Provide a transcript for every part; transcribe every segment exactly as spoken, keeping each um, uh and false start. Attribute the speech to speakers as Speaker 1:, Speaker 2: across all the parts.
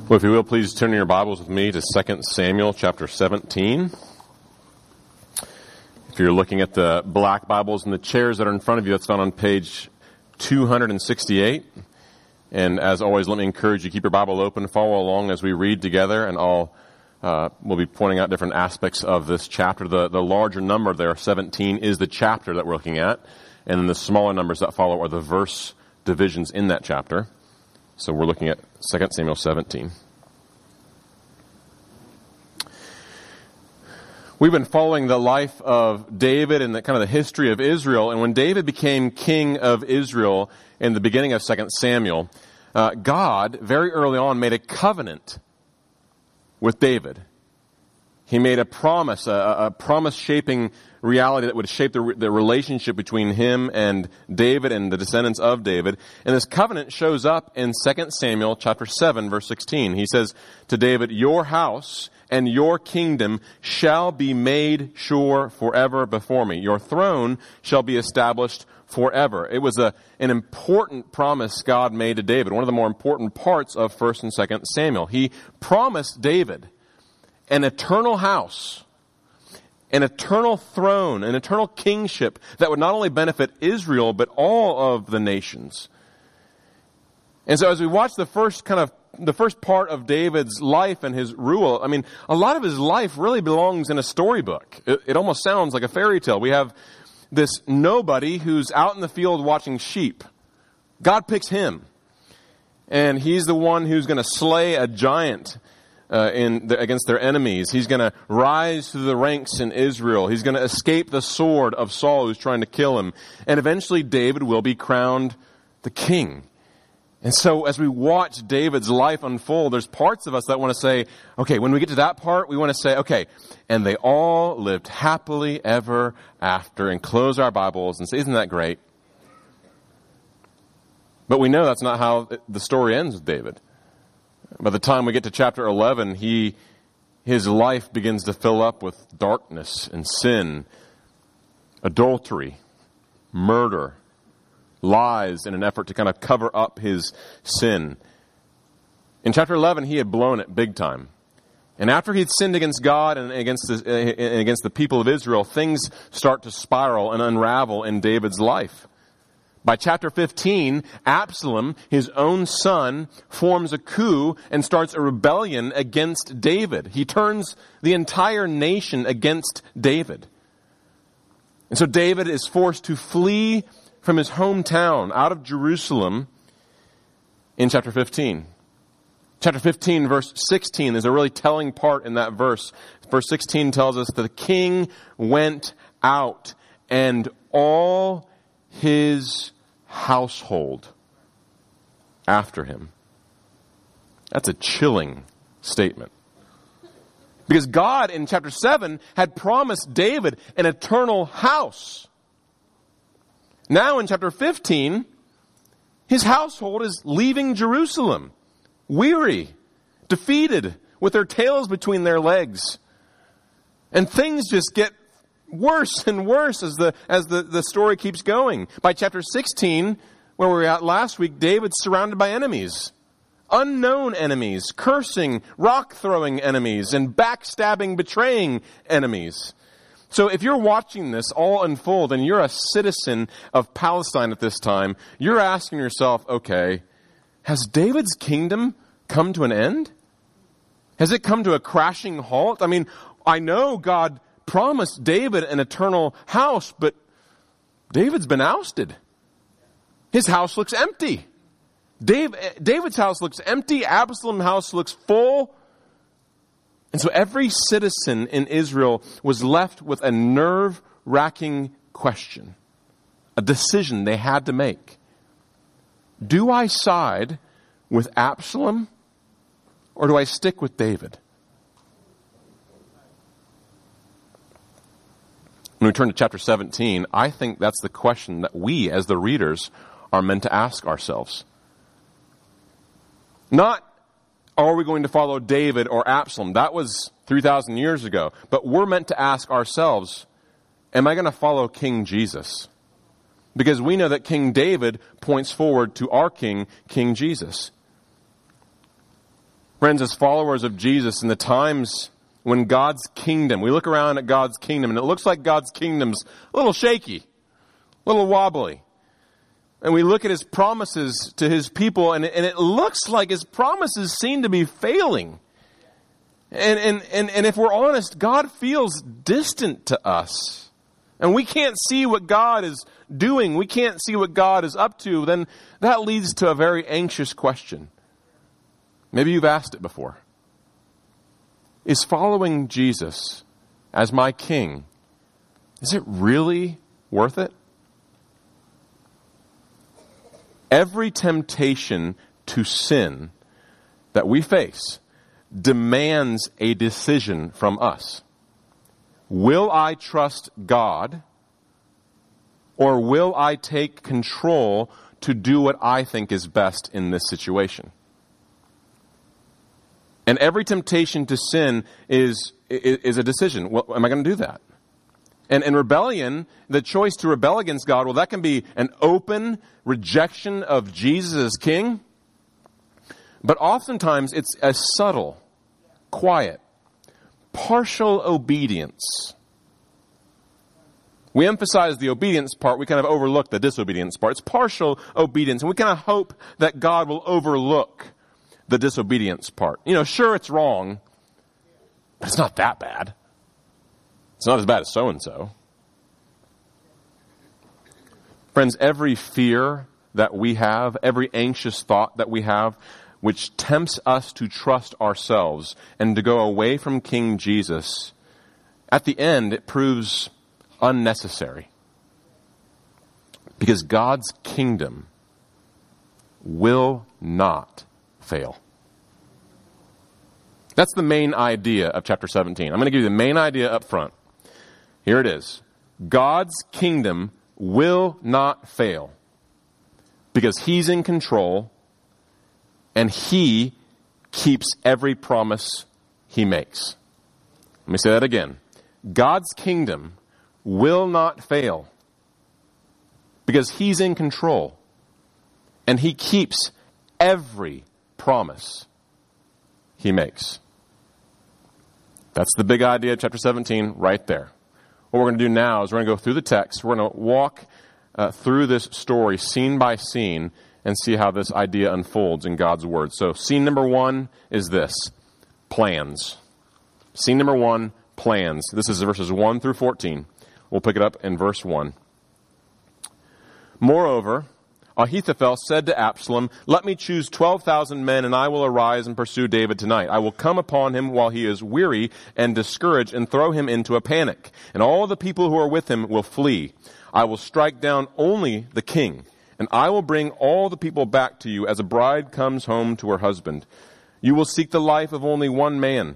Speaker 1: Well, if you will, please turn your Bibles with me to Second Samuel chapter seventeen. If you're looking at the black Bibles and the chairs that are in front of you, that's found on page two hundred sixty-eight. And as always, let me encourage you, keep your Bible open, follow along as we read together, and I'll uh, we'll be pointing out different aspects of this chapter. The, the larger number there, seventeen, is the chapter that we're looking at, and then the smaller numbers that follow are the verse divisions in that chapter. So we're looking at Second Samuel seventeen. We've been following the life of David and the kind of the history of Israel. And when David became king of Israel in the beginning of Second Samuel, uh, God very early on made a covenant with David. He made a promise, a, a promise-shaping reality that would shape the, the relationship between him and David and the descendants of David. And this covenant shows up in Second Samuel chapter seven, verse sixteen. He says to David, "Your house and your kingdom shall be made sure forever before me. Your throne shall be established forever." It was a, an important promise God made to David, one of the more important parts of First and Second Samuel. He promised David an eternal house, an eternal throne, an eternal kingship that would not only benefit Israel, but all of the nations. And so as we watch the first kind of, the first part of David's life and his rule, I mean, a lot of his life really belongs in a storybook. It, it almost sounds like a fairy tale. We have this nobody who's out in the field watching sheep. God picks him. And he's the one who's going to slay a giant Uh, in the, against their enemies. He's going to rise through the ranks in Israel. He's going to escape the sword of Saul who's trying to kill him. And eventually David will be crowned the king. And so as we watch David's life unfold, there's parts of us that want to say, okay, when we get to that part, we want to say, okay, and they all lived happily ever after, and close our Bibles and say, isn't that great? But we know that's not how the story ends with David. By the time we get to chapter eleven, he, his life begins to fill up with darkness and sin, adultery, murder, lies in an effort to kind of cover up his sin. In chapter eleven, he had blown it big time. And after he'd sinned against God and against the, uh, against the people of Israel, things start to spiral and unravel in David's life. By chapter fifteen, Absalom, his own son, forms a coup and starts a rebellion against David. He turns the entire nation against David. And so David is forced to flee from his hometown out of Jerusalem in chapter fifteen. Chapter fifteen, verse sixteen, there's a really telling part in that verse. Verse sixteen tells us that the king went out and all his household after him. That's a chilling statement. Because God in chapter seven had promised David an eternal house. Now in chapter fifteen, his household is leaving Jerusalem, weary, defeated, with their tails between their legs. And things just get worse and worse as the as the, the story keeps going. By chapter sixteen, where we were at last week, David's surrounded by enemies. Unknown enemies, cursing, rock-throwing enemies, and backstabbing, betraying enemies. So if you're watching this all unfold and you're a citizen of Palestine at this time, you're asking yourself, okay, has David's kingdom come to an end? Has it come to a crashing halt? I mean, I know God promised David an eternal house, but David's been ousted. His house looks empty. Dave, David's house looks empty. Absalom's house looks full. And so every citizen in Israel was left with a nerve-wracking question, a decision they had to make. Do I side with Absalom or do I stick with David? When we turn to chapter seventeen, I think that's the question that we, as the readers, are meant to ask ourselves. Not, are we going to follow David or Absalom? That was three thousand years ago. But we're meant to ask ourselves, am I going to follow King Jesus? Because we know that King David points forward to our King, King Jesus. Friends, as followers of Jesus, in the times when God's kingdom, we look around at God's kingdom and it looks like God's kingdom's a little shaky, a little wobbly. And we look at his promises to his people and, and it looks like his promises seem to be failing. And, and, and, and if we're honest, God feels distant to us. And we can't see what God is doing. We can't see what God is up to. Then that leads to a very anxious question. Maybe you've asked it before. Is following Jesus as my king, is it really worth it? Every temptation to sin that we face demands a decision from us. Will I trust God, or will I take control to do what I think is best in this situation? And every temptation to sin is, is, is a decision. Well, am I going to do that? And in rebellion, the choice to rebel against God, well, that can be an open rejection of Jesus as king. But oftentimes it's a subtle, quiet, partial obedience. We emphasize the obedience part. We kind of overlook the disobedience part. It's partial obedience. And we kind of hope that God will overlook the disobedience part. You know, sure, it's wrong, but it's not that bad. It's not as bad as so-and-so. Friends, every fear that we have, every anxious thought that we have, which tempts us to trust ourselves and to go away from King Jesus, at the end, it proves unnecessary. Because God's kingdom will not fail. That's the main idea of chapter seventeen. I'm going to give you the main idea up front. Here it is. God's kingdom will not fail because he's in control and he keeps every promise he makes. Let me say that again. God's kingdom will not fail because he's in control and he keeps every promise he makes. That's the big idea of chapter seventeen right there. What we're going to do now is we're going to go through the text. We're going to walk uh, through this story scene by scene and see how this idea unfolds in God's word. So scene number one is this: plans. Scene number one, plans. This is verses one through fourteen. We'll pick it up in verse one. Moreover, Ahithophel said to Absalom, "Let me choose twelve thousand men, and I will arise and pursue David tonight. I will come upon him while he is weary and discouraged and throw him into a panic. And all the people who are with him will flee. I will strike down only the king, and I will bring all the people back to you as a bride comes home to her husband. You will seek the life of only one man,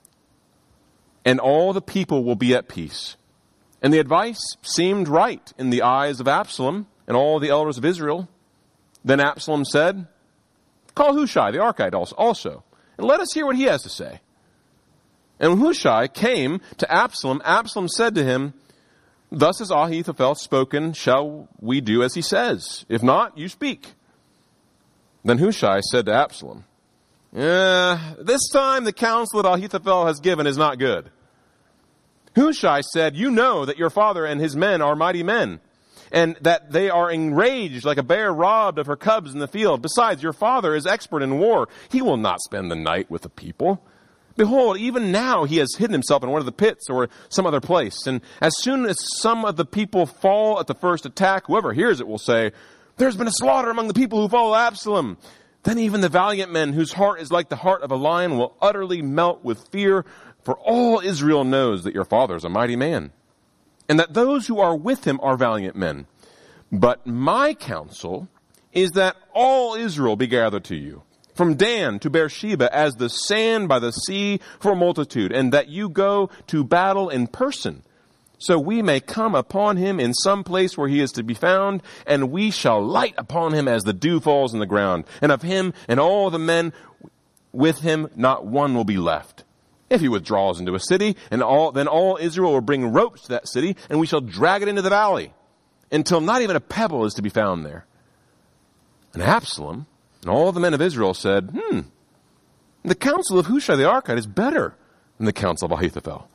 Speaker 1: and all the people will be at peace." And the advice seemed right in the eyes of Absalom and all the elders of Israel. Then Absalom said, "Call Hushai the Archite also, and let us hear what he has to say." And when Hushai came to Absalom, Absalom said to him, "Thus has Ahithophel spoken, shall we do as he says? If not, you speak." Then Hushai said to Absalom, eh, "This time the counsel that Ahithophel has given is not good." Hushai said, "You know that your father and his men are mighty men, and that they are enraged like a bear robbed of her cubs in the field. Besides, your father is expert in war. He will not spend the night with the people. Behold, even now he has hidden himself in one of the pits or some other place. And as soon as some of the people fall at the first attack, whoever hears it will say, 'There's been a slaughter among the people who follow Absalom.' Then even the valiant men whose heart is like the heart of a lion will utterly melt with fear, for all Israel knows that your father is a mighty man, and that those who are with him are valiant men. But my counsel is that all Israel be gathered to you, from Dan to Beersheba, as the sand by the sea for multitude, and that you go to battle in person, so we may come upon him in some place where he is to be found, and we shall light upon him as the dew falls on the ground. And of him and all the men with him not one will be left. If he withdraws into a city, and all, then all Israel will bring ropes to that city, and we shall drag it into the valley, until not even a pebble is to be found there." And Absalom and all the men of Israel said, Hmm, The counsel of Hushai the Archite is better than the counsel of Ahithophel.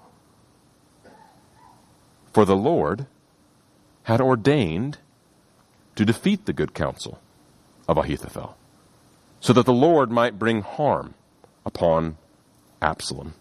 Speaker 1: For the Lord had ordained to defeat the good counsel of Ahithophel, so that the Lord might bring harm upon Absalom.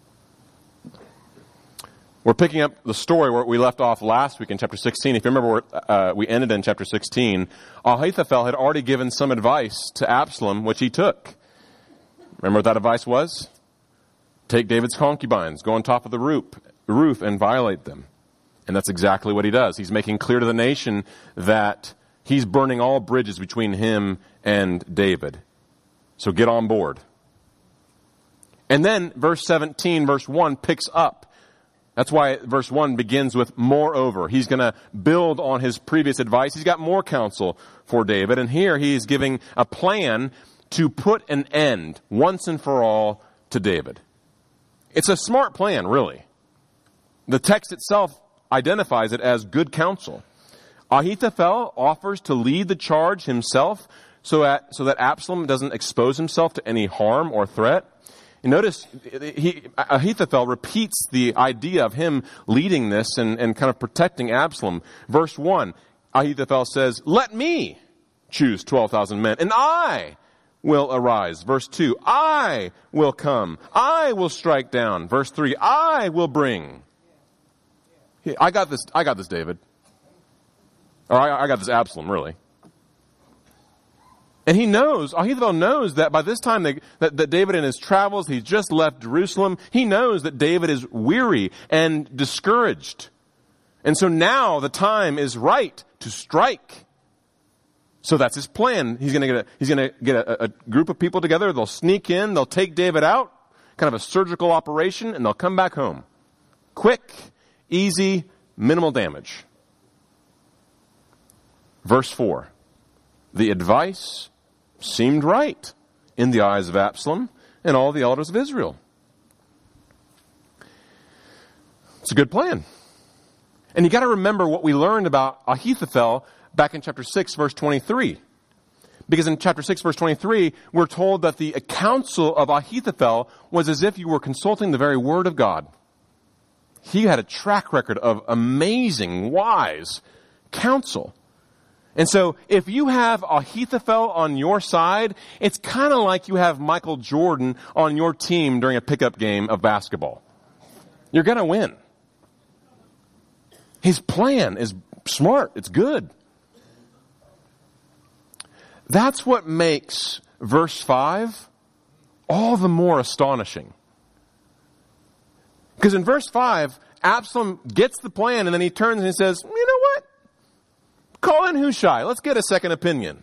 Speaker 1: We're picking up the story where we left off last week in chapter sixteen. If you remember, where, uh, we ended in chapter sixteen. Ahithophel had already given some advice to Absalom, which he took. Remember what that advice was? Take David's concubines, go on top of the roof, roof and violate them. And that's exactly what he does. He's making clear to the nation that he's burning all bridges between him and David. So get on board. And then verse seventeen, verse one picks up. That's why verse one begins with moreover. He's going to build on his previous advice. He's got more counsel for David. And here he's giving a plan to put an end once and for all to David. It's a smart plan, really. The text itself identifies it as good counsel. Ahithophel offers to lead the charge himself so that, so that Absalom doesn't expose himself to any harm or threat. You notice he, Ahithophel repeats the idea of him leading this and, and kind of protecting Absalom. Verse one, Ahithophel says, let me choose twelve thousand men, and I will arise. Verse two, I will come. I will strike down. Verse three, I will bring. I got this, I got this, David. Or I, I got this Absalom, really. And he knows, Ahithophel knows that by this time they, that, that David in his travels, he's just left Jerusalem. He knows that David is weary and discouraged. And so now the time is right to strike. So that's his plan. He's going to get a, he's going to get a, a group of people together. They'll sneak in. They'll take David out, kind of a surgical operation, and they'll come back home. Quick, easy, minimal damage. Verse four. The advice seemed right in the eyes of Absalom and all the elders of Israel. It's a good plan. And you got to remember what we learned about Ahithophel back in chapter six, verse twenty-three. Because in chapter six, verse twenty-three, we're told that the counsel of Ahithophel was as if you were consulting the very word of God. He had a track record of amazing, wise counsel. And so if you have Ahithophel on your side, it's kind of like you have Michael Jordan on your team during a pickup game of basketball. You're going to win. His plan is smart. It's good. That's what makes verse five all the more astonishing. Because in verse five, Absalom gets the plan and then he turns and he says, you know what? Call in Hushai. Let's get a second opinion.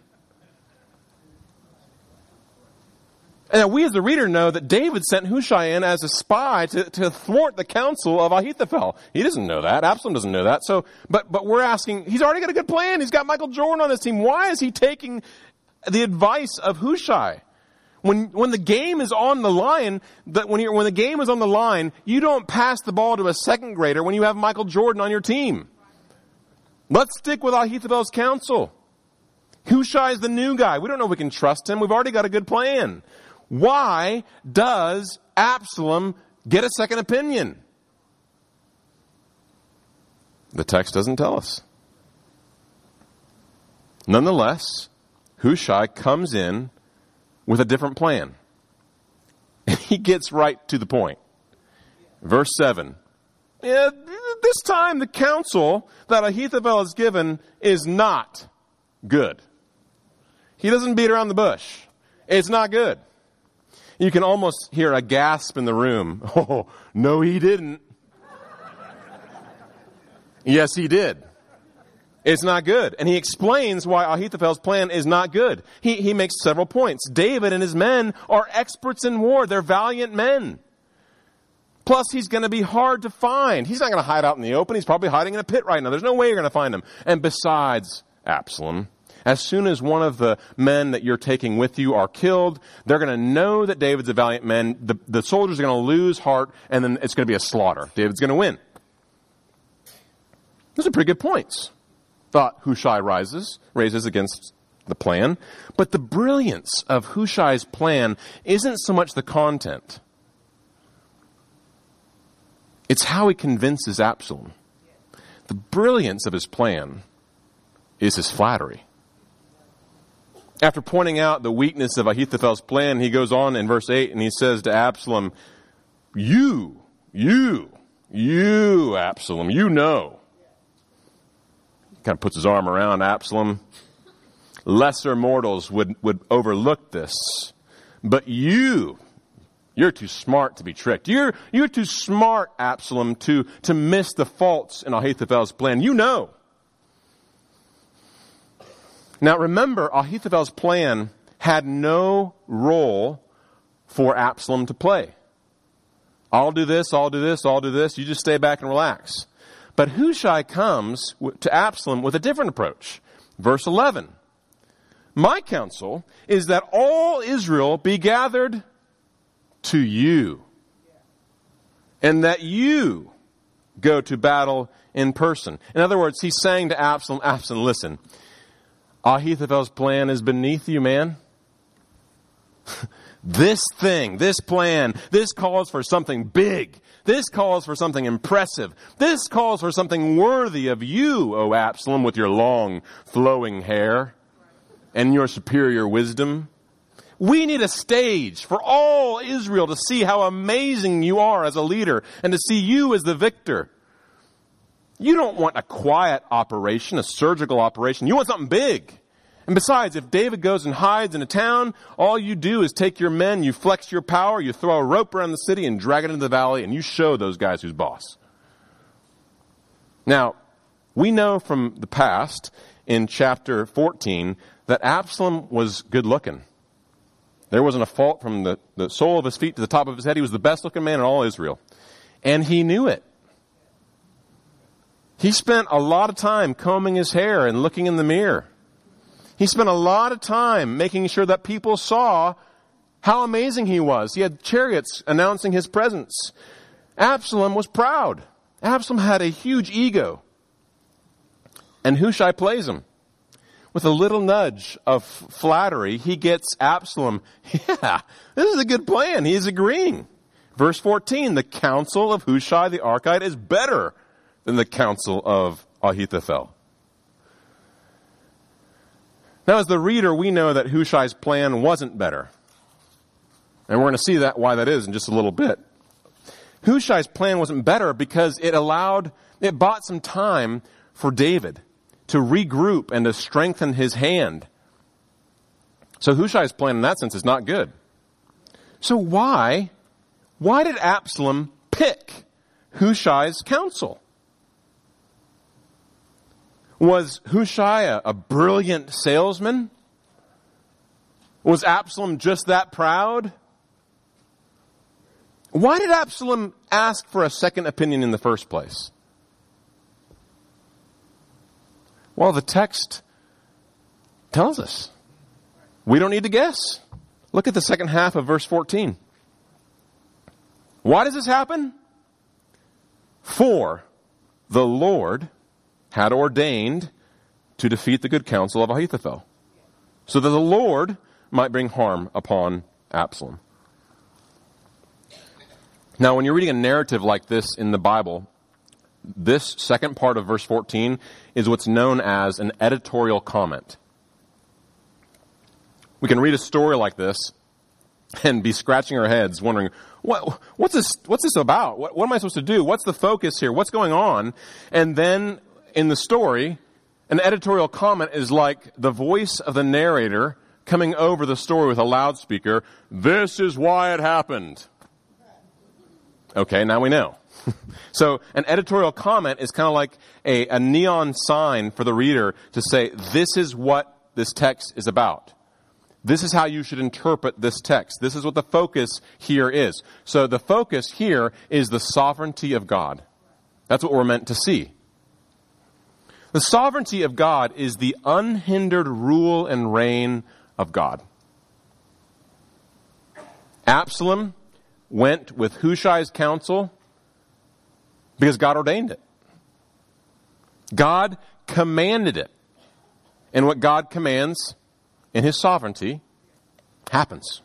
Speaker 1: And we as the reader know that David sent Hushai in as a spy to, to thwart the counsel of Ahithophel. He doesn't know that. Absalom doesn't know that. So, but, but we're asking, he's already got a good plan. He's got Michael Jordan on his team. Why is he taking the advice of Hushai? When, when the game is on the line, that when, you're, when the game is on the line, you don't pass the ball to a second grader when you have Michael Jordan on your team. Let's stick with Ahithophel's counsel. Hushai is the new guy. We don't know if we can trust him. We've already got a good plan. Why does Absalom get a second opinion? The text doesn't tell us. Nonetheless, Hushai comes in with a different plan. He gets right to the point. Verse seven. Yeah, this time the counsel that Ahithophel has given is not good. He doesn't beat around the bush. It's not good. You can almost hear a gasp in the room. Oh, no, he didn't. Yes, he did. It's not good. And he explains why Ahithophel's plan is not good. He, he makes several points. David and his men are experts in war. They're valiant men. Plus, he's going to be hard to find. He's not going to hide out in the open. He's probably hiding in a pit right now. There's no way you're going to find him. And besides, Absalom, as soon as one of the men that you're taking with you are killed, they're going to know that David's a valiant man. The, the soldiers are going to lose heart, and then it's going to be a slaughter. David's going to win. Those are pretty good points, thought Hushai rises, raises against the plan. But the brilliance of Hushai's plan isn't so much the content. It's how he convinces Absalom. The brilliance of his plan is his flattery. After pointing out the weakness of Ahithophel's plan, he goes on in verse eight and he says to Absalom, you, you, you, Absalom, you know. He kind of puts his arm around Absalom. Lesser mortals would, would overlook this. But you, you're too smart to be tricked. You're, you're too smart, Absalom, to, to miss the faults in Ahithophel's plan. You know. Now remember, Ahithophel's plan had no role for Absalom to play. I'll do this, I'll do this, I'll do this. You just stay back and relax. But Hushai comes to Absalom with a different approach. Verse eleven. My counsel is that all Israel be gathered to you, and that you go to battle in person. In other words, he's saying to Absalom, Absalom, listen, Ahithophel's plan is beneath you, man. This thing, this plan, this calls for something big. This calls for something impressive. This calls for something worthy of you, O Absalom, with your long, flowing hair and your superior wisdom. We need a stage for all Israel to see how amazing you are as a leader and to see you as the victor. You don't want a quiet operation, a surgical operation. You want something big. And besides, if David goes and hides in a town, all you do is take your men, you flex your power, you throw a rope around the city and drag it into the valley, and you show those guys who's boss. Now, we know from the past, in chapter fourteen, that Absalom was good looking. There wasn't a fault from the, the sole of his feet to the top of his head. He was the best looking man in all Israel. And he knew it. He spent a lot of time combing his hair and looking in the mirror. He spent a lot of time making sure that people saw how amazing he was. He had chariots announcing his presence. Absalom was proud. Absalom had a huge ego. And Hushai plays him. With a little nudge of flattery, he gets Absalom, yeah, this is a good plan. He's agreeing. Verse fourteen, the counsel of Hushai the Archite is better than the counsel of Ahithophel. Now, as the reader, we know that Hushai's plan wasn't better. And we're going to see that why that is in just a little bit. Hushai's plan wasn't better because it allowed, it bought some time for David to regroup and to strengthen his hand. So Hushai's plan in that sense is not good. So why, why did Absalom pick Hushai's counsel? Was Hushai a, a brilliant salesman? Was Absalom just that proud? Why did Absalom ask for a second opinion in the first place? Well, the text tells us. We don't need to guess. Look at the second half of verse fourteen. Why does this happen? For the Lord had ordained to defeat the good counsel of Ahithophel, so that the Lord might bring harm upon Absalom. Now, when you're reading a narrative like this in the Bible, this second part of verse fourteen is what's known as an editorial comment. We can read a story like this and be scratching our heads wondering, what, what's this, what's this about? What, what am I supposed to do? What's the focus here? What's going on? And then in the story, an editorial comment is like the voice of the narrator coming over the story with a loudspeaker. This is why it happened. Okay, now we know. So an editorial comment is kind of like a, a neon sign for the reader to say, this is what this text is about. This is how you should interpret this text. This is what the focus here is. So the focus here is the sovereignty of God. That's what we're meant to see. The sovereignty of God is the unhindered rule and reign of God. Absalom went with Hushai's counsel because God ordained it. God commanded it. And what God commands in his sovereignty happens.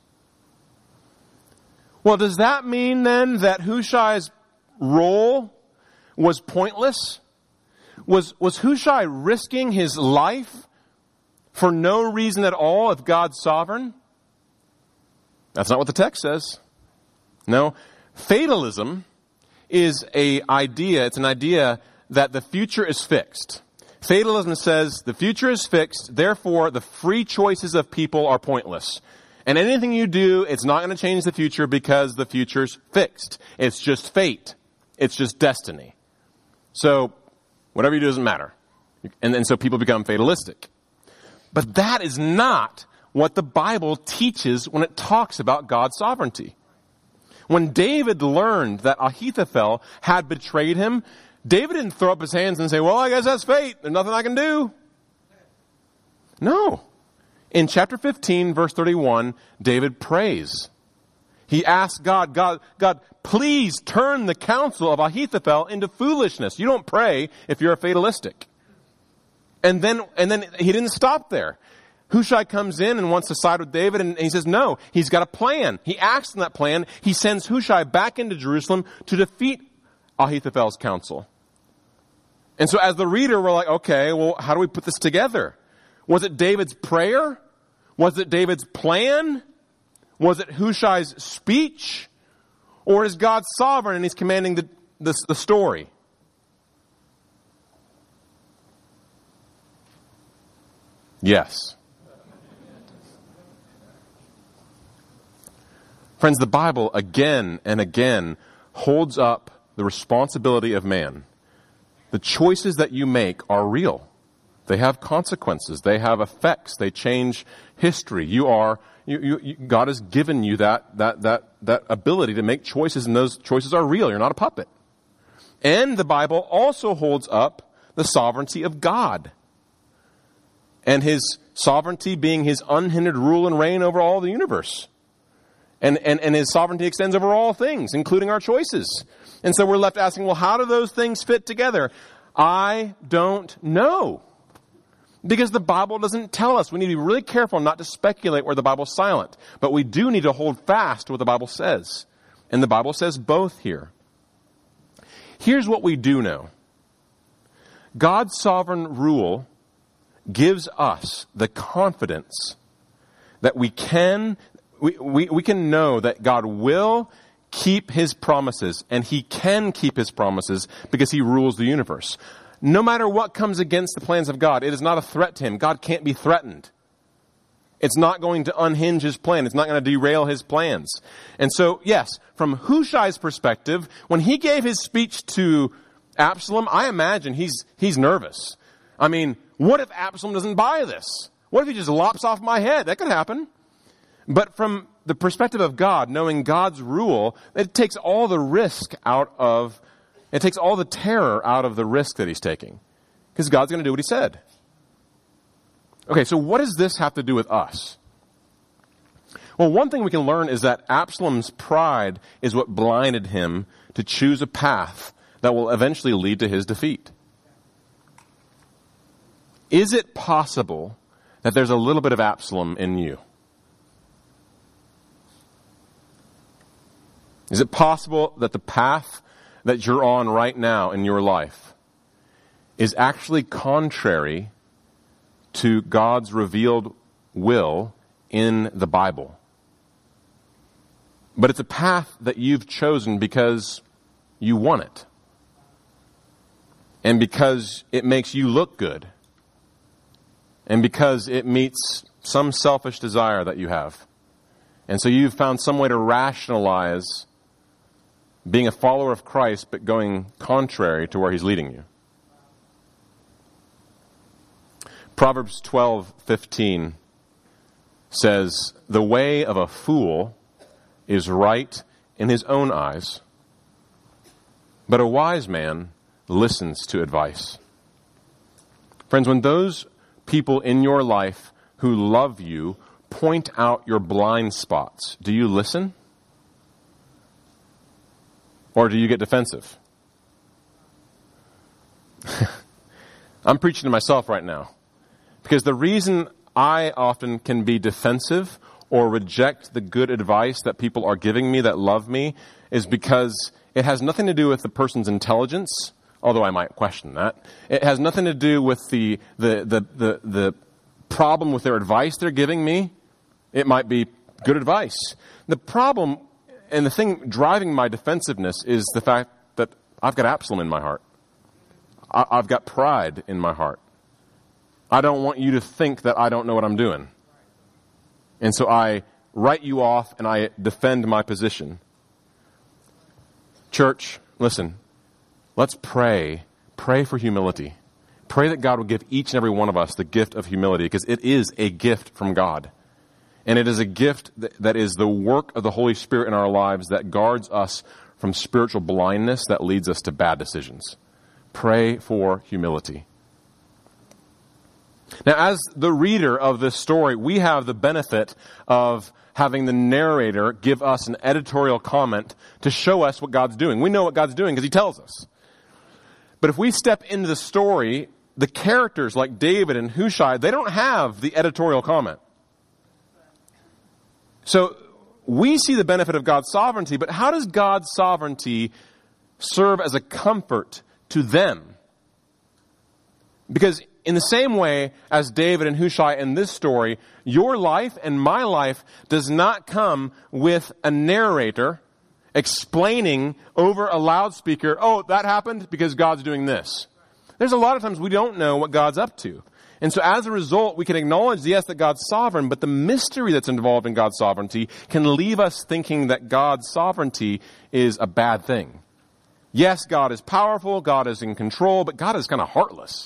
Speaker 1: Well, does that mean then that Hushai's role was pointless? Was, was Hushai risking his life for no reason at all if God's sovereign? That's not what the text says. No. Fatalism is a idea, it's an idea that the future is fixed. Fatalism says the future is fixed, therefore the free choices of people are pointless. And anything you do, it's not going to change the future because the future's fixed. It's just fate. It's just destiny. So, whatever you do doesn't matter. And then so people become fatalistic. But that is not what the Bible teaches when it talks about God's sovereignty. When David learned that Ahithophel had betrayed him, David didn't throw up his hands and say, well, I guess that's fate. There's nothing I can do. No. In chapter fifteen, verse thirty-one, David prays. He asks God, God, God, please turn the counsel of Ahithophel into foolishness. You don't pray if you're a fatalistic. And then, and then he didn't stop there. Hushai comes in and wants to side with David, and he says no, he's got a plan. He acts on that plan. He sends Hushai back into Jerusalem to defeat Ahithophel's counsel. And so as the reader, we're like, okay, well, how do we put this together? Was it David's prayer? Was it David's plan? Was it Hushai's speech? Or is God sovereign and he's commanding the, the, the story? Yes. Friends, the Bible again and again holds up the responsibility of man. The choices that you make are real. They have consequences. They have effects. They change history. You are, you, you, you, God has given you that, that, that, that ability to make choices, and those choices are real. You're not a puppet. And the Bible also holds up the sovereignty of God. And his sovereignty being his unhindered rule and reign over all the universe. And, and, and his sovereignty extends over all things, including our choices. And so we're left asking, well, how do those things fit together? I don't know. Because the Bible doesn't tell us. We need to be really careful not to speculate where the Bible's silent. But we do need to hold fast to what the Bible says. And the Bible says both here. Here's what we do know. God's sovereign rule gives us the confidence that we can, we, we, we can know that God will keep his promises, and he can keep his promises because he rules the universe. No matter what comes against the plans of God, it is not a threat to him. God can't be threatened. It's not going to unhinge his plan. It's not going to derail his plans. And so, yes, from Hushai's perspective, when he gave his speech to Absalom, I imagine he's, he's nervous. I mean, what if Absalom doesn't buy this? What if he just lops off my head? That could happen. But from the perspective of God, knowing God's rule, it takes all the risk out of, it takes all the terror out of the risk that he's taking. Because God's going to do what he said. Okay, so what does this have to do with us? Well, one thing we can learn is that Absalom's pride is what blinded him to choose a path that will eventually lead to his defeat. Is it possible that there's a little bit of Absalom in you? Is it possible that the path that you're on right now in your life is actually contrary to God's revealed will in the Bible? But it's a path that you've chosen because you want it. And because it makes you look good. And because it meets some selfish desire that you have. And so you've found some way to rationalize being a follower of Christ, but going contrary to where he's leading you. Proverbs twelve fifteen says, "The way of a fool is right in his own eyes, but a wise man listens to advice." Friends, when those people in your life who love you point out your blind spots, do you listen? Or do you get defensive? I'm preaching to myself right now. Because the reason I often can be defensive or reject the good advice that people are giving me that love me is because it has nothing to do with the person's intelligence, although I might question that. It has nothing to do with the, the, the, the, the problem with their advice they're giving me. It might be good advice. The problem and the thing driving my defensiveness is the fact that I've got Absalom in my heart. I, I've got pride in my heart. I don't want you to think that I don't know what I'm doing. And so I write you off and I defend my position. Church, listen, let's pray. Pray for humility. Pray that God will give each and every one of us the gift of humility, because it is a gift from God. And it is a gift that, that is the work of the Holy Spirit in our lives that guards us from spiritual blindness that leads us to bad decisions. Pray for humility. Now, as the reader of this story, we have the benefit of having the narrator give us an editorial comment to show us what God's doing. We know what God's doing because he tells us. But if we step into the story, the characters like David and Hushai, they don't have the editorial comment. So we see the benefit of God's sovereignty, but how does God's sovereignty serve as a comfort to them? Because in the same way as David and Hushai in this story, your life and my life does not come with a narrator explaining over a loudspeaker, oh, that happened because God's doing this. There's a lot of times we don't know what God's up to. And so as a result, we can acknowledge, yes, that God's sovereign, but the mystery that's involved in God's sovereignty can leave us thinking that God's sovereignty is a bad thing. Yes, God is powerful, God is in control, but God is kind of heartless.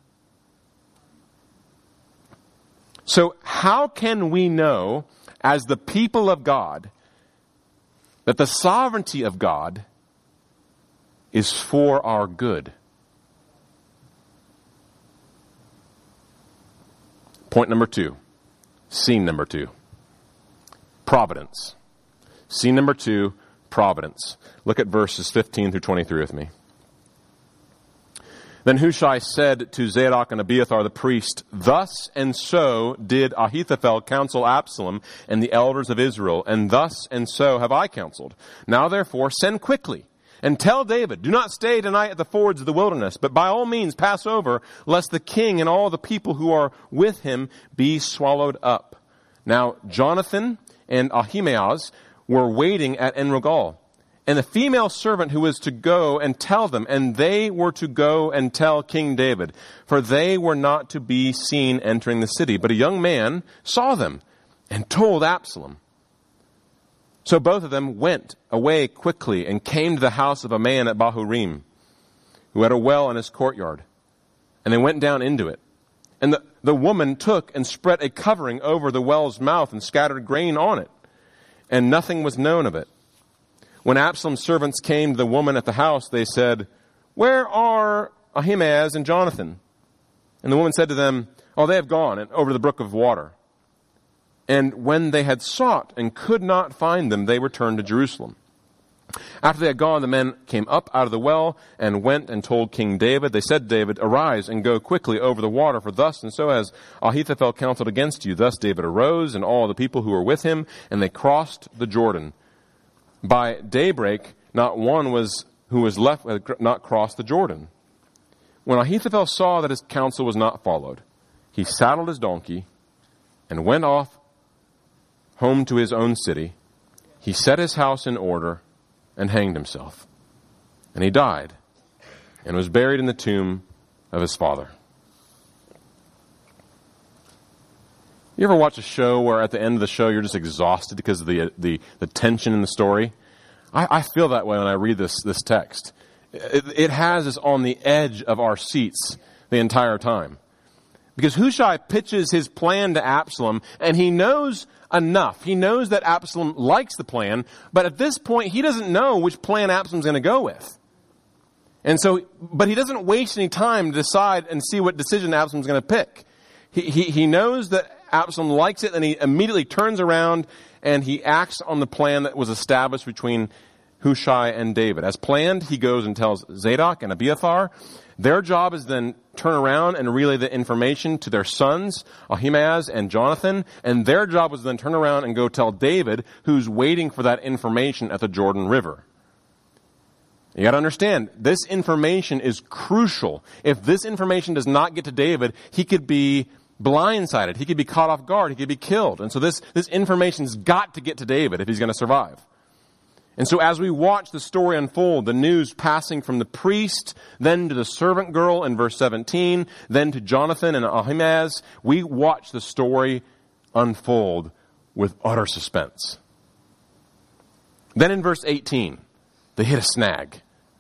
Speaker 1: So how can we know, as the people of God, that the sovereignty of God is for our good? Point number two. Scene number two. Providence. Scene number two, providence. Look at verses fifteen through twenty-three with me. Then Hushai said to Zadok and Abiathar the priest, thus and so did Ahithophel counsel Absalom and the elders of Israel, and thus and so have I counseled. Now therefore send quickly and tell David, do not stay tonight at the fords of the wilderness, but by all means pass over, lest the king and all the people who are with him be swallowed up. Now Jonathan and Ahimaaz were waiting at En-Rogel, and the female servant who was to go and tell them, and they were to go and tell King David, for they were not to be seen entering the city. But a young man saw them and told Absalom. So both of them went away quickly and came to the house of a man at Bahurim, who had a well in his courtyard. And they went down into it. And the, the woman took and spread a covering over the well's mouth and scattered grain on it. And nothing was known of it. When Absalom's servants came to the woman at the house, they said, where are Ahimaaz and Jonathan? And the woman said to them, oh, they have gone over the brook of water. And when they had sought and could not find them, they returned to Jerusalem. After they had gone, the men came up out of the well and went and told King David. They said to David, arise and go quickly over the water, for thus and so has Ahithophel counseled against you. Thus David arose and all the people who were with him, and they crossed the Jordan. By daybreak, not one was who was left had not crossed the Jordan. When Ahithophel saw that his counsel was not followed, he saddled his donkey and went off home to his own city. He set his house in order and hanged himself. And he died and was buried in the tomb of his father. You ever watch a show where at the end of the show you're just exhausted because of the the, the tension in the story? I, I feel that way when I read this this text. It, it has us on the edge of our seats the entire time. Because Hushai pitches his plan to Absalom, and he knows enough. He knows that Absalom likes the plan, but at this point he doesn't know which plan Absalom's going to go with. And so, but he doesn't waste any time to decide and see what decision Absalom's going to pick. He, he, he knows that Absalom likes it, and he immediately turns around and he acts on the plan that was established between Hushai and David. As planned, he goes and tells Zadok and Abiathar. Their job is then turn around and relay the information to their sons, Ahimaaz and Jonathan, and their job was then turn around and go tell David, who's waiting for that information at the Jordan River. You got to understand, this information is crucial. If this information does not get to David, he could be blindsided. He could be caught off guard. He could be killed. And so this, this information's got to get to David if he's going to survive. And so as we watch the story unfold, the news passing from the priest, then to the servant girl in verse seventeen, then to Jonathan and Ahimaaz, we watch the story unfold with utter suspense. Then in verse eighteen, they hit a snag.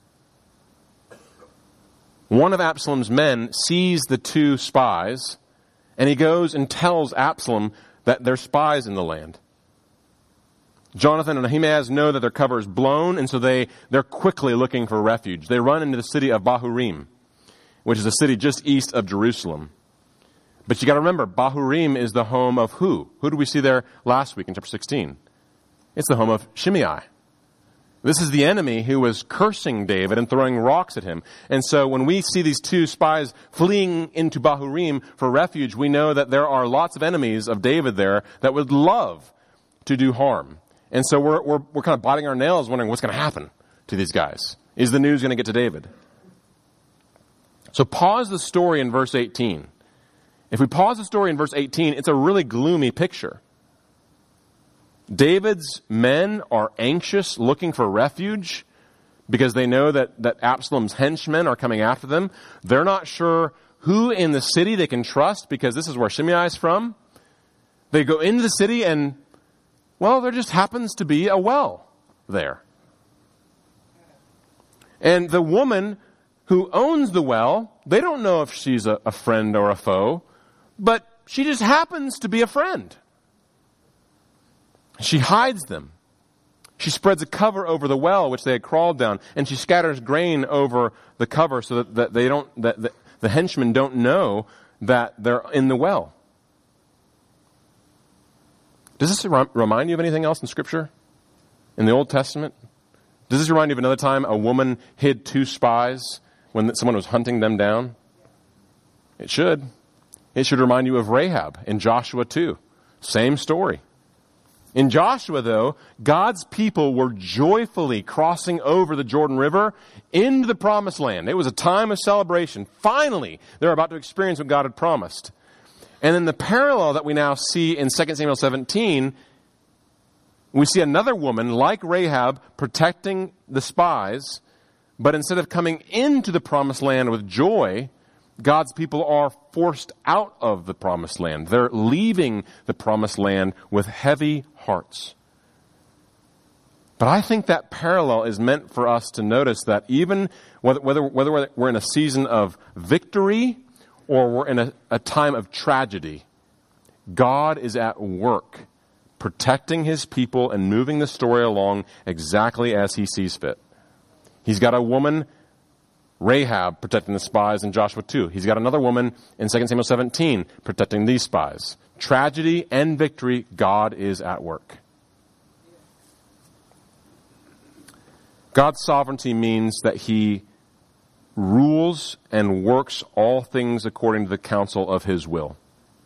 Speaker 1: One of Absalom's men sees the two spies, and he goes and tells Absalom that there's spies in the land. Jonathan and Ahimaaz know that their cover is blown, and so they, they're quickly looking for refuge. They run into the city of Bahurim, which is a city just east of Jerusalem. But you got to remember, Bahurim is the home of who? Who did we see there last week in chapter sixteen? It's the home of Shimei. This is the enemy who was cursing David and throwing rocks at him. And so when we see these two spies fleeing into Bahurim for refuge, we know that there are lots of enemies of David there that would love to do harm. And so we're, we're, we're kind of biting our nails wondering what's going to happen to these guys. Is the news going to get to David? So pause the story in verse eighteen. If we pause the story in verse eighteen, it's a really gloomy picture. David's men are anxious, looking for refuge because they know that, that Absalom's henchmen are coming after them. They're not sure who in the city they can trust because this is where Shimei is from. They go into the city and, well, there just happens to be a well there. And the woman who owns the well, they don't know if she's a, a friend or a foe, but she just happens to be a friend. She hides them. She spreads a cover over the well which they had crawled down, and she scatters grain over the cover so that, that they don't, that the, the henchmen don't know that they're in the well. Does this remind you of anything else in Scripture? In the Old Testament? Does this remind you of another time a woman hid two spies when someone was hunting them down? It should. It should remind you of Rahab in Joshua two. Same story. In Joshua, though, God's people were joyfully crossing over the Jordan River into the Promised Land. It was a time of celebration. Finally, they're about to experience what God had promised. And then the parallel that we now see in Second Samuel seventeen, we see another woman like Rahab protecting the spies, but instead of coming into the Promised Land with joy, God's people are forced out of the Promised Land. They're leaving the Promised Land with heavy hearts. But I think that parallel is meant for us to notice that even whether, whether, whether we're in a season of victory or we're in a, a time of tragedy, God is at work protecting his people and moving the story along exactly as he sees fit. He's got a woman, Rahab, protecting the spies in Joshua two. He's got another woman in Second Samuel seventeen protecting these spies. Tragedy and victory, God is at work. God's sovereignty means that he rules and works all things according to the counsel of his will.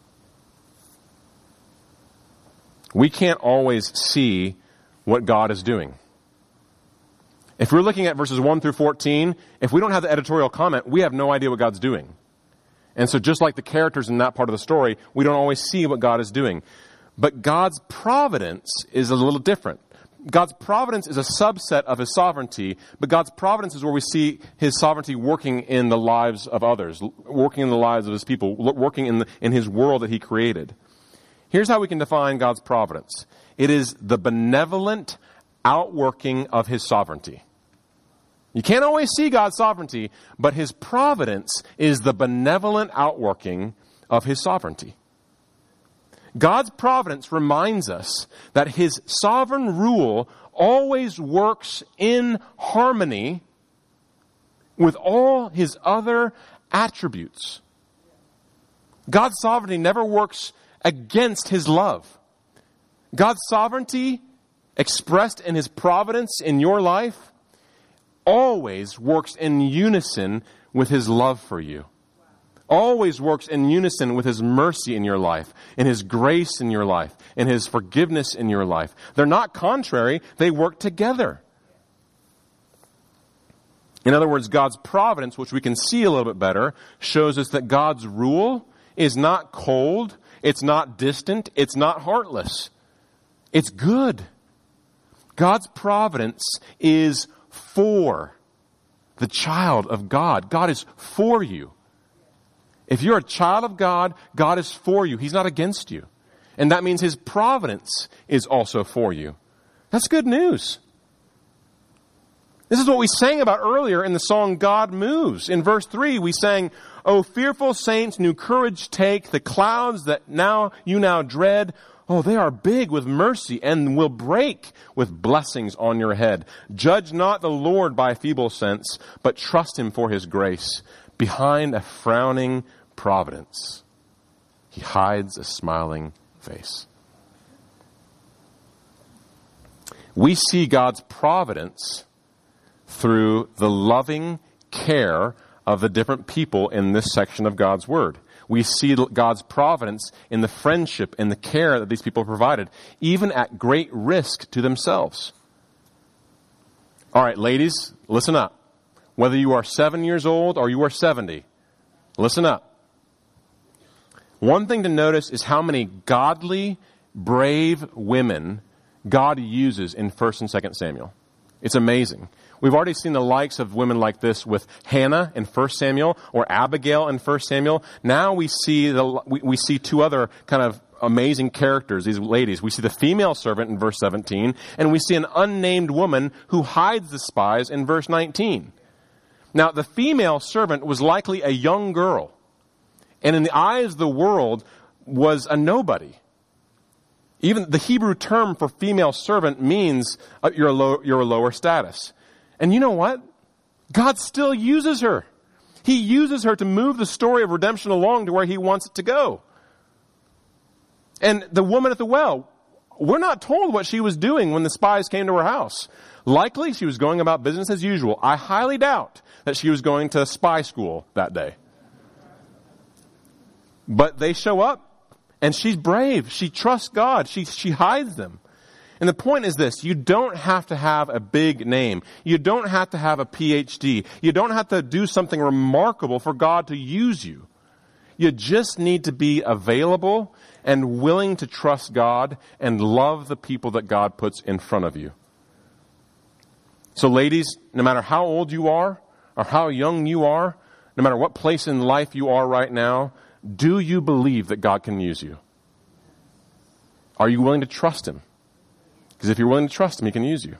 Speaker 1: We can't always see what God is doing. If we're looking at verses one through fourteen, if we don't have the editorial comment, we have no idea what God's doing. And so just like the characters in that part of the story, we don't always see what God is doing. But God's providence is a little different. God's providence is a subset of his sovereignty, but God's providence is where we see his sovereignty working in the lives of others, working in the lives of his people, working in, the, in his world that he created. Here's how we can define God's providence. It is the benevolent outworking of his sovereignty. You can't always see God's sovereignty, but his providence is the benevolent outworking of his sovereignty. God's providence reminds us that his sovereign rule always works in harmony with all his other attributes. God's sovereignty never works against his love. God's sovereignty expressed in his providence in your life, always works in unison with his love for you. Always works in unison with his mercy in your life, in his grace in your life, in his forgiveness in your life. They're not contrary, they work together. In other words, God's providence, which we can see a little bit better, shows us that God's rule is not cold, it's not distant, it's not heartless. It's good. God's providence is for the child of God. God is for you. If you're a child of God, God is for you. He's not against you. And that means his providence is also for you. That's good news. This is what we sang about earlier in the song, God Moves. In verse three, we sang, "O fearful saints, new courage take, the clouds that now you now dread. Oh, they are big with mercy and will break with blessings on your head. Judge not the Lord by feeble sense, but trust him for his grace. Behind a frowning providence, he hides a smiling face." We see God's providence through the loving care of the different people in this section of God's Word. We see God's providence in the friendship and the care that these people provided, even at great risk to themselves. All right, ladies, listen up. Whether you are seven years old or you are seventy, listen up. One thing to notice is how many godly, brave women God uses in First and Second Samuel. It's amazing. We've already seen the likes of women like this with Hannah in First Samuel or Abigail in First Samuel. Now we see the we, we see two other kind of amazing characters, these ladies. We see the female servant in verse seventeen, and we see an unnamed woman who hides the spies in verse nineteen. Now, the female servant was likely a young girl, and in the eyes of the world was a nobody. Even the Hebrew term for female servant means uh, you're, a low, you're a lower status. And you know what? God still uses her. He uses her to move the story of redemption along to where he wants it to go. And the woman at the well, we're not told what she was doing when the spies came to her house. Likely she was going about business as usual. I highly doubt that she was going to spy school that day. But they show up. And she's brave. She trusts God. She, she hides them. And the point is this. You don't have to have a big name. You don't have to have a P H D. You don't have to do something remarkable for God to use you. You just need to be available and willing to trust God and love the people that God puts in front of you. So ladies, no matter how old you are or how young you are, no matter what place in life you are right now, do you believe that God can use you? Are you willing to trust him? Because if you're willing to trust him, he can use you.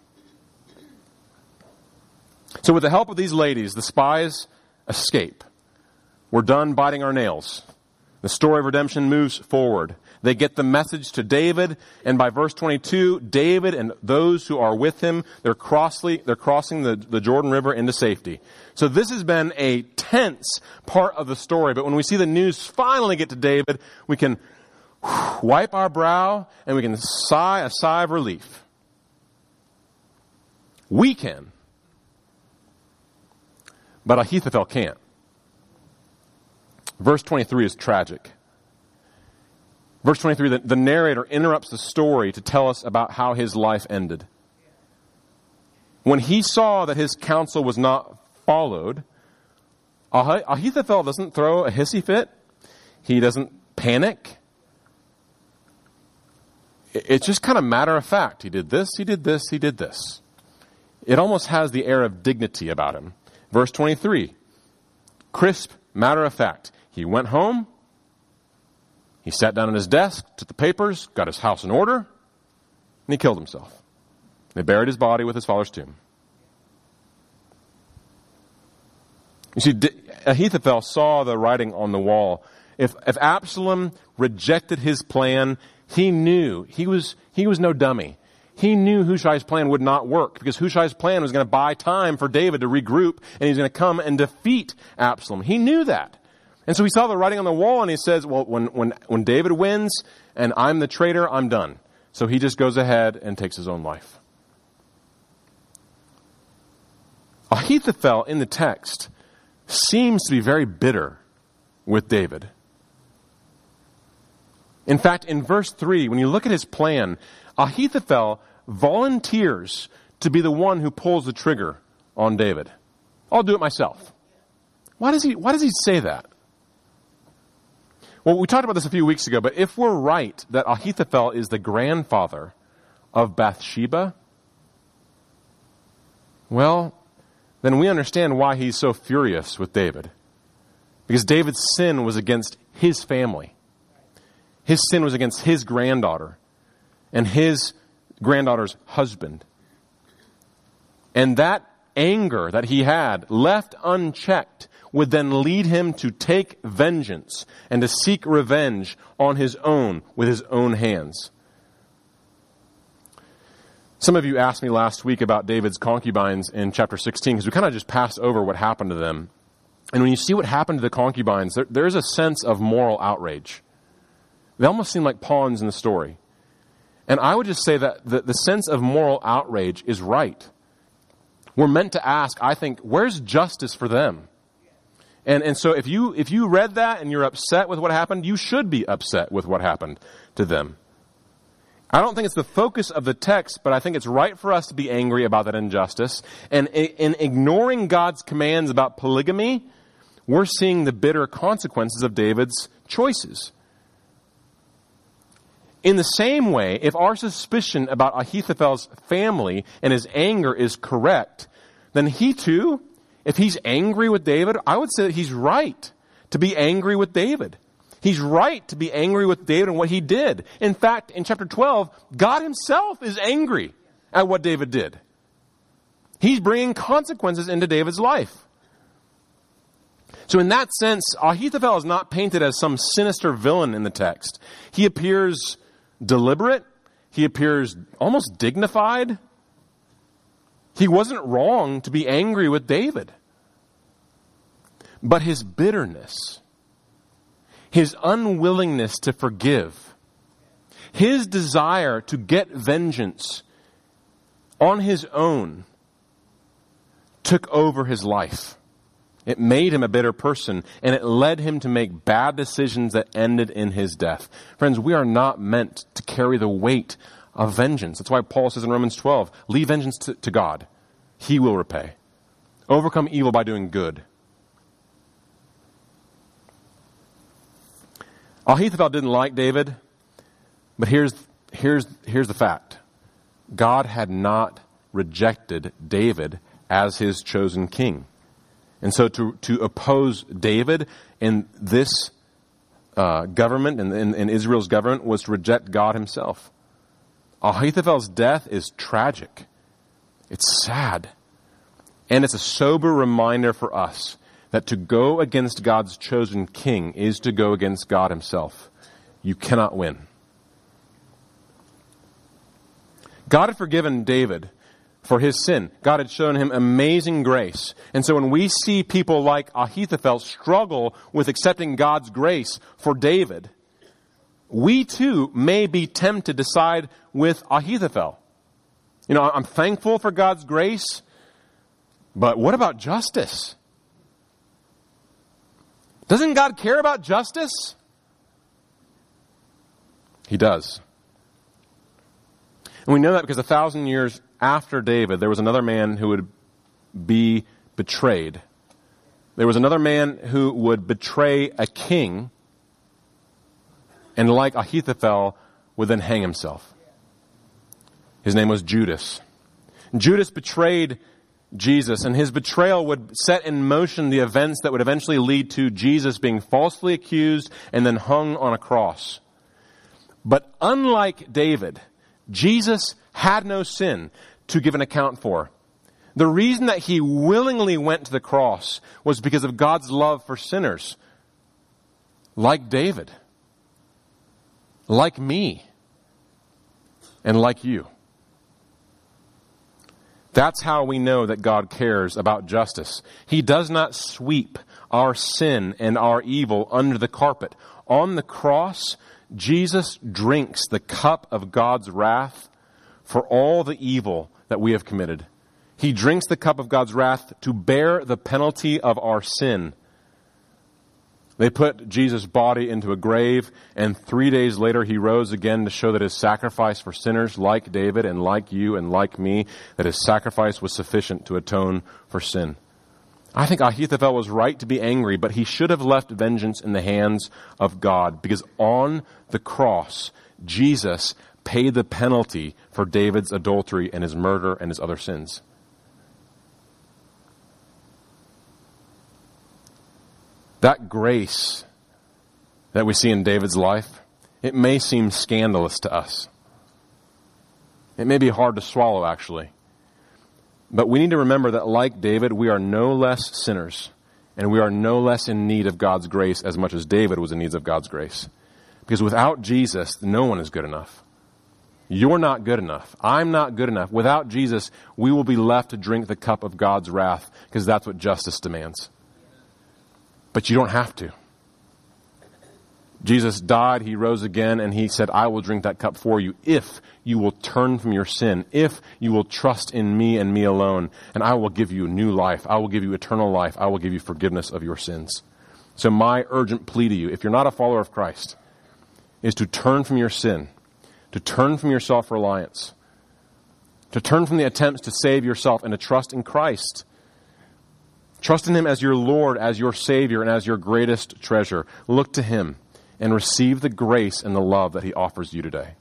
Speaker 1: So with the help of these ladies, the spies escape. We're done biting our nails. The story of redemption moves forward. They get the message to David, and by verse twenty-two, David and those who are with him, they're, crossly, they're crossing the, the Jordan River into safety. So this has been a tense part of the story, but when we see the news finally get to David, we can wipe our brow and we can sigh a sigh of relief. We can. But Ahithophel can't. Verse twenty-three is tragic. Verse twenty-three, the, the narrator interrupts the story to tell us about how his life ended. When he saw that his counsel was not followed, Ah- Ahithophel doesn't throw a hissy fit. He doesn't panic. It, it's just kind of matter of fact. He did this, he did this, he did this. It almost has the air of dignity about him. Verse twenty-three, crisp, matter of fact. He went home. He sat down at his desk, took the papers, got his house in order, and he killed himself. They buried his body with his father's tomb. You see, Ahithophel saw the writing on the wall. If, if Absalom rejected his plan, he knew, he was, he was no dummy. He knew Hushai's plan would not work because Hushai's plan was going to buy time for David to regroup and he's going to come and defeat Absalom. He knew that. And so he saw the writing on the wall and he says, well, when, when, when David wins and I'm the traitor, I'm done. so he just goes ahead and takes his own life. Ahithophel in the text seems to be very bitter with David. In fact, in verse three, when you look at his plan, Ahithophel volunteers to be the one who pulls the trigger on David. I'll do it myself. Why does he, why does he say that? Well, we talked about this a few weeks ago, but if we're right that Ahithophel is the grandfather of Bathsheba, well, then we understand why he's so furious with David. Because David's sin was against his family. His sin was against his granddaughter and his granddaughter's husband. And that anger that he had, left unchecked, would then lead him to take vengeance and to seek revenge on his own with his own hands. Some of you asked me last week about David's concubines in chapter sixteen, because we kind of just passed over what happened to them. And when you see what happened to the concubines, there, there's a sense of moral outrage. They almost seem like pawns in the story. And I would just say that the, the sense of moral outrage is right. We're meant to ask, I think, where's justice for them? And and so if you if you read that and you're upset with what happened, you should be upset with what happened to them. I don't think it's the focus of the text, but I think it's right for us to be angry about that injustice. And in ignoring God's commands about polygamy, we're seeing the bitter consequences of David's choices. In the same way, if our suspicion about Ahithophel's family and his anger is correct, then he too, if he's angry with David, I would say that he's right to be angry with David. He's right to be angry with David and what he did. In fact, in chapter twelve, God himself is angry at what David did. He's bringing consequences into David's life. So in that sense, Ahithophel is not painted as some sinister villain in the text. He appears deliberate. He appears almost dignified. He wasn't wrong to be angry with David. But his bitterness, his unwillingness to forgive, his desire to get vengeance on his own took over his life. It made him a bitter person, and it led him to make bad decisions that ended in his death. Friends, we are not meant to carry the weight of vengeance. That's why Paul says in Romans twelve, leave vengeance to, to God. He will repay. Overcome evil by doing good. Ahithophel didn't like David, but here's, here's, here's the fact. God had not rejected David as his chosen king. And so to, to oppose David in this uh, government, in, in, in Israel's government, was to reject God himself. Ahithophel's death is tragic. It's sad. And it's a sober reminder for us that to go against God's chosen king is to go against God himself. You cannot win. God had forgiven David for his sin. God had shown him amazing grace. And so when we see people like Ahithophel struggle with accepting God's grace for David, we too may be tempted to side with Ahithophel. You know, I'm thankful for God's grace, but what about justice? Doesn't God care about justice? He does. And we know that because a thousand years after David, there was another man who would be betrayed. There was another man who would betray a king, and like Ahithophel, would then hang himself. His name was Judas. Judas betrayed Jesus, and his betrayal would set in motion the events that would eventually lead to Jesus being falsely accused and then hung on a cross. But unlike David, Jesus had no sin to give an account for. The reason that he willingly went to the cross was because of God's love for sinners, like David, like me, and like you. That's how we know that God cares about justice. He does not sweep our sin and our evil under the carpet. On the cross, Jesus drinks the cup of God's wrath for all the evil that we have committed. He drinks the cup of God's wrath to bear the penalty of our sin. They put Jesus' body into a grave, and three days later he rose again to show that his sacrifice for sinners like David and like you and like me, that his sacrifice was sufficient to atone for sin. I think Ahithophel was right to be angry, but he should have left vengeance in the hands of God, because on the cross, Jesus paid the penalty for David's adultery and his murder and his other sins. That grace that we see in David's life, it may seem scandalous to us. It may be hard to swallow, actually. But we need to remember that, like David, we are no less sinners, and we are no less in need of God's grace as much as David was in need of God's grace. Because without Jesus, no one is good enough. You're not good enough. I'm not good enough. Without Jesus, we will be left to drink the cup of God's wrath, because that's what justice demands. But you don't have to. Jesus died, he rose again, and he said, I will drink that cup for you if you will turn from your sin, if you will trust in me and me alone, and I will give you new life. I will give you eternal life. I will give you forgiveness of your sins. So my urgent plea to you, if you're not a follower of Christ, is to turn from your sin, to turn from your self-reliance, to turn from the attempts to save yourself and to trust in Christ. Trust in him as your Lord, as your Savior, and as your greatest treasure. Look to him and receive the grace and the love that he offers you today.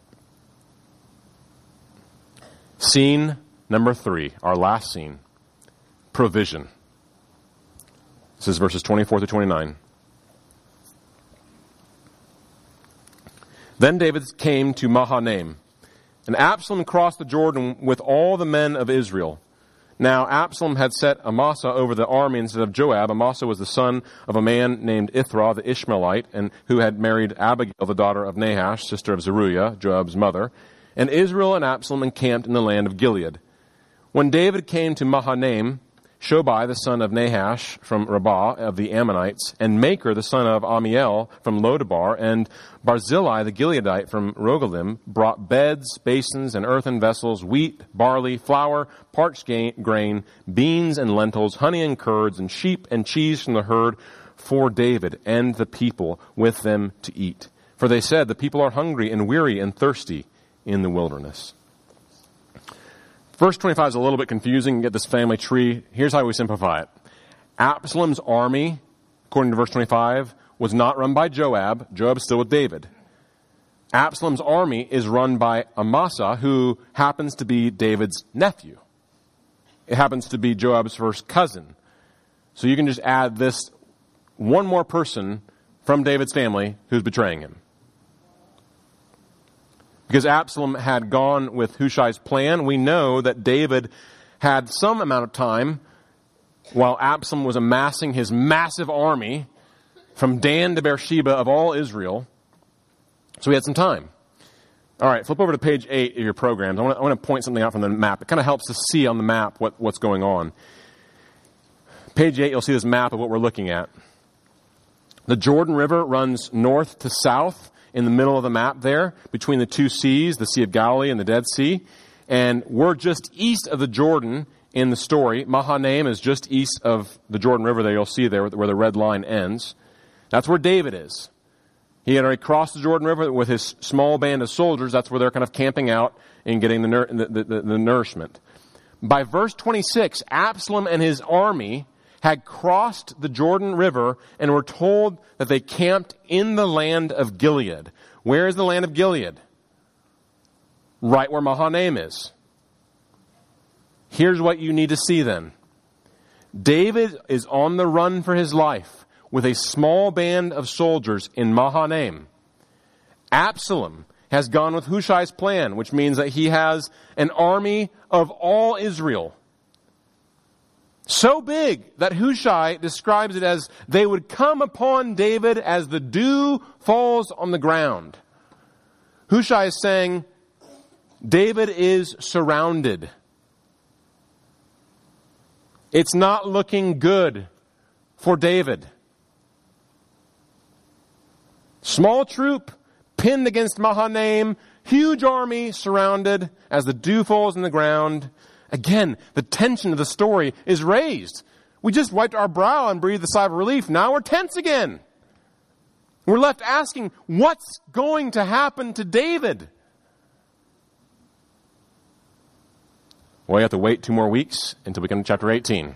Speaker 1: Scene number three, our last scene, provision. This is verses twenty-four to twenty-nine. Then David came to Mahanaim, and Absalom crossed the Jordan with all the men of Israel. Now Absalom had set Amasa over the army instead of Joab. Amasa was the son of a man named Ithra the Ishmaelite, and who had married Abigail, the daughter of Nahash, sister of Zeruiah, Joab's mother. And Israel and Absalom encamped in the land of Gilead. When David came to Mahanaim, Shobai, the son of Nahash from Rabbah of the Ammonites, and Maker, the son of Amiel from Lodabar, and Barzillai, the Gileadite from Rogelim, brought beds, basins, and earthen vessels, wheat, barley, flour, parched grain, beans and lentils, honey and curds, and sheep and cheese from the herd for David and the people with them to eat. For they said, the people are hungry and weary and thirsty in the wilderness. Verse twenty-five is a little bit confusing. You get this family tree. Here's how we simplify it. Absalom's army, according to verse twenty-five, was not run by Joab. Joab is still with David. Absalom's army is run by Amasa, who happens to be David's nephew. It happens to be Joab's first cousin. So you can just add this one more person from David's family who's betraying him. Because Absalom had gone with Hushai's plan, we know that David had some amount of time while Absalom was amassing his massive army from Dan to Beersheba of all Israel. So he had some time. All right, flip over to page eight of your programs. I want to, I want to point something out from the map. It kind of helps to see on the map what, what's going on. Page eight, you'll see this map of what we're looking at. The Jordan River runs north to south in the middle of the map there, between the two seas, the Sea of Galilee and the Dead Sea. And we're just east of the Jordan in the story. Mahanaim is just east of the Jordan River there. You'll see there where the red line ends. That's where David is. He had already crossed the Jordan River with his small band of soldiers. That's where they're kind of camping out and getting the, the, the, the nourishment. By verse twenty-six, Absalom and his army had crossed the Jordan River and were told that they camped in the land of Gilead. Where is the land of Gilead? Right where Mahanaim is. Here's what you need to see then. David is on the run for his life with a small band of soldiers in Mahanaim. Absalom has gone with Hushai's plan, which means that he has an army of all Israel. So big that Hushai describes it as they would come upon David as the dew falls on the ground. Hushai is saying, David is surrounded. It's not looking good for David. Small troop, pinned against Mahanaim, huge army surrounded as the dew falls in the ground. Again, the tension of the story is raised. We just wiped our brow and breathed a sigh of relief. Now we're tense again. We're left asking, what's going to happen to David? Well, we have to wait two more weeks until we come to chapter eighteen.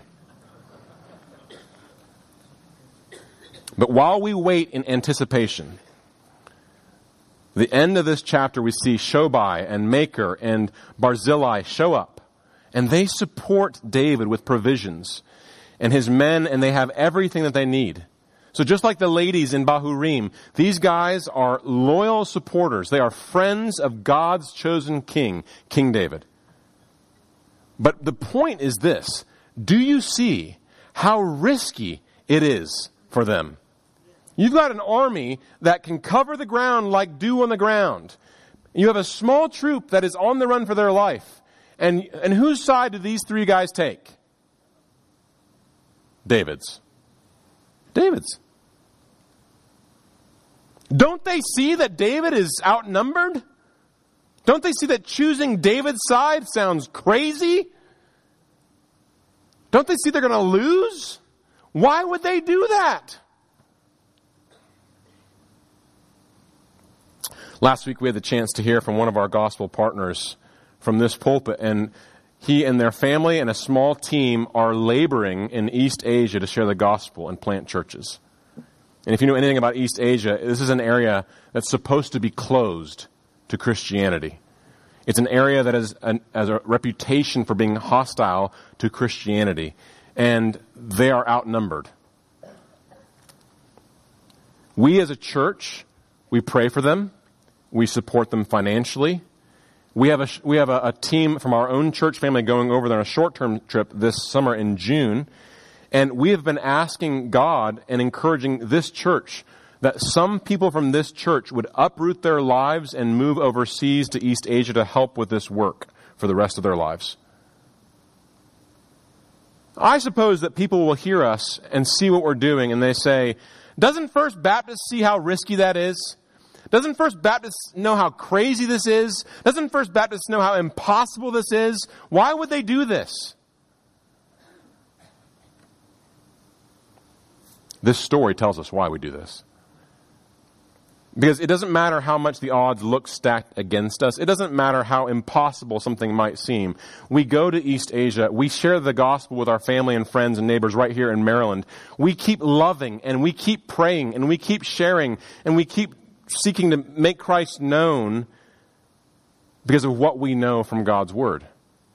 Speaker 1: But while we wait in anticipation, the end of this chapter we see Shobai and Maker and Barzillai show up, and they support David with provisions and his men, and they have everything that they need. So just like the ladies in Bahurim, these guys are loyal supporters. They are friends of God's chosen king, King David. But the point is this: do you see how risky it is for them? You've got an army that can cover the ground like dew on the ground. You have a small troop that is on the run for their life. And, and whose side do these three guys take? David's. David's. Don't they see that David is outnumbered? Don't they see that choosing David's side sounds crazy? Don't they see they're going to lose? Why would they do that? Last week we had the chance to hear from one of our gospel partners from this pulpit, and he and their family and a small team are laboring in East Asia to share the gospel and plant churches. And if you know anything about East Asia, this is an area that's supposed to be closed to Christianity. It's an area that has, an, has a reputation for being hostile to Christianity, and they are outnumbered. We as a church, we pray for them. We support them financially. We have a we have a, a team from our own church family going over there on a short-term trip this summer in June. And we have been asking God and encouraging this church that some people from this church would uproot their lives and move overseas to East Asia to help with this work for the rest of their lives. I suppose that people will hear us and see what we're doing and they say, doesn't First Baptist see how risky that is? Doesn't First Baptist know how crazy this is? Doesn't First Baptist know how impossible this is? Why would they do this? This story tells us why we do this. Because it doesn't matter how much the odds look stacked against us. It doesn't matter how impossible something might seem. We go to East Asia. We share the gospel with our family and friends and neighbors right here in Maryland. We keep loving and we keep praying and we keep sharing and we keep seeking to make Christ known because of what we know from God's Word.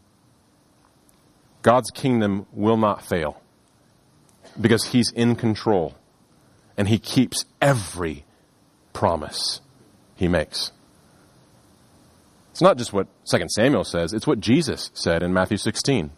Speaker 1: God's kingdom will not fail because He's in control and He keeps every promise He makes. It's not just what Second Samuel says, it's what Jesus said in Matthew sixteen.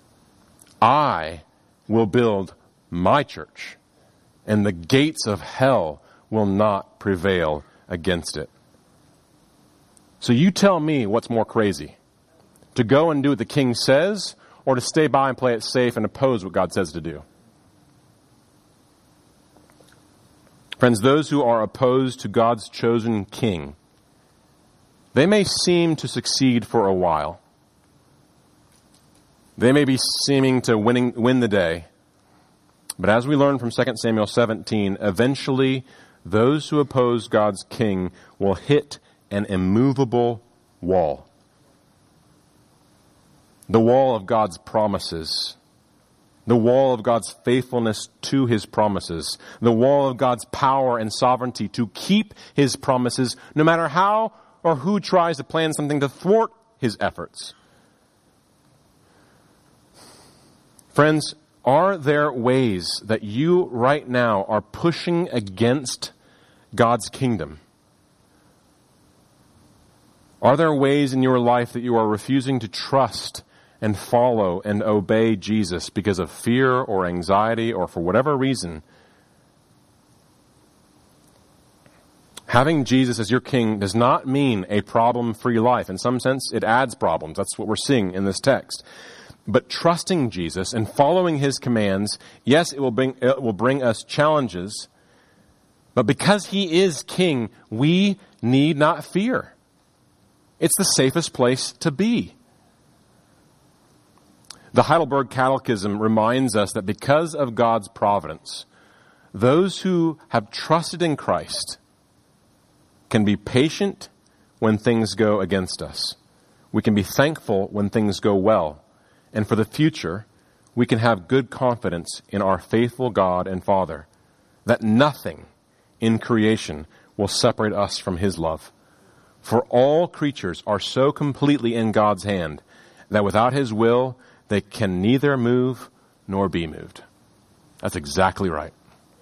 Speaker 1: I will build my church, and the gates of hell will not prevail against it. So you tell me what's more crazy, to go and do what the king says, or to stay by and play it safe and oppose what God says to do. Friends, those who are opposed to God's chosen king, they may seem to succeed for a while. They may be seeming to winning, win the day. But as we learn from Second Samuel seventeen, eventually those who oppose God's king will hit an immovable wall. The wall of God's promises. The wall of God's faithfulness to His promises. The wall of God's power and sovereignty to keep His promises, no matter how or who tries to plan something to thwart His efforts. Friends, are there ways that you right now are pushing against God's kingdom? Are there ways in your life that you are refusing to trust and follow and obey Jesus because of fear or anxiety or for whatever reason? Having Jesus as your king does not mean a problem-free life. In some sense, it adds problems. That's what we're seeing in this text. But trusting Jesus and following His commands, yes, it will bring, it will bring us challenges, But because he is king, we need not fear. It's the safest place to be. The Heidelberg Catechism reminds us that because of God's providence, those who have trusted in Christ can be patient when things go against us. We can be thankful when things go well. And for the future, we can have good confidence in our faithful God and Father, that nothing in creation will separate us from his love. For all creatures are so completely in God's hand that without his will, they can neither move nor be moved. That's exactly right.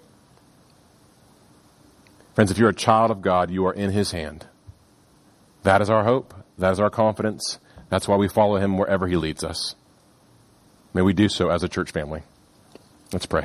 Speaker 1: Friends, if you're a child of God, you are in his hand. That is our hope. That is our confidence. That's why we follow him wherever he leads us. May we do so as a church family. Let's pray.